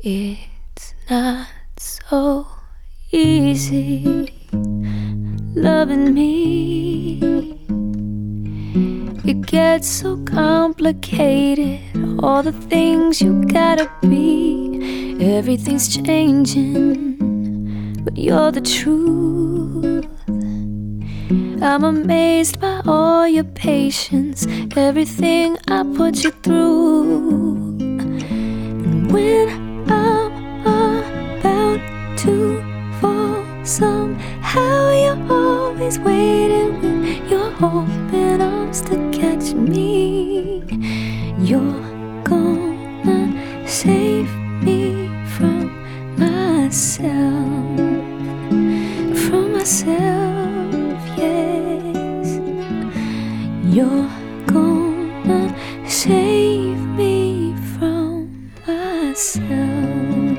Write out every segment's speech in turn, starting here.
It's not so easy loving me. It gets so complicated, all the things you gotta be. Everything's changing, but you're the truth. I'm amazed by all your patience, everything I put you through. And when I'm about to fall, somehow you're always waiting with your open arms to catch me. You're gonna save me from myself, yes. You're gonna save me from myself.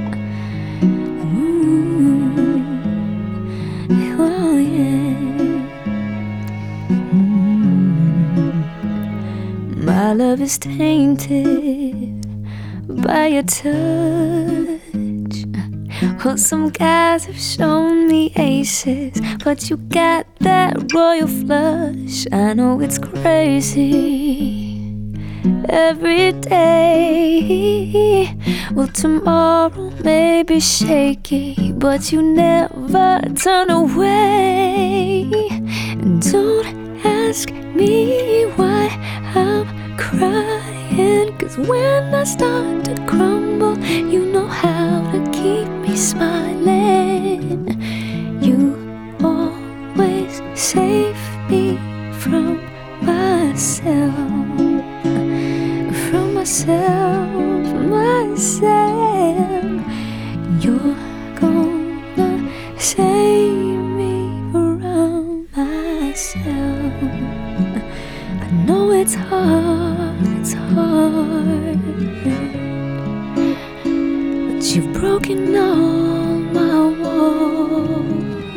Ooh, oh yeah. My love is tainted by your touch. Well, some guys have shown me aces, but you got that royal flush. I know it's crazy every day. Well, tomorrow may be shaky, but you never turn away. And don't ask me why I'm crying, 'cause when I start to crumble, you know how to keep me smiling. You always save me from myself, myself. You're gonna save me from myself. I know it's hard, but you've broken all my walls.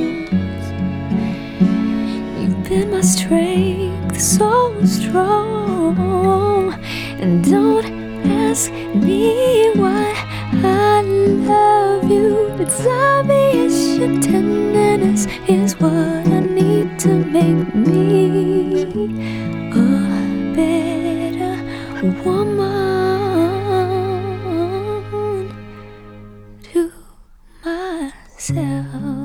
You've been my strength, so strong. And don't ask me why I love you. It's obvious your tenderness is what I need to make me a better woman to myself,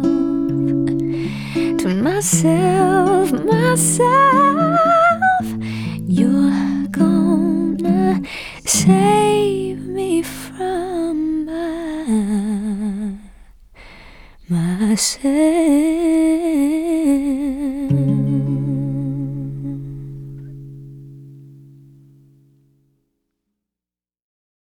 myself. You're gonna save me from myself.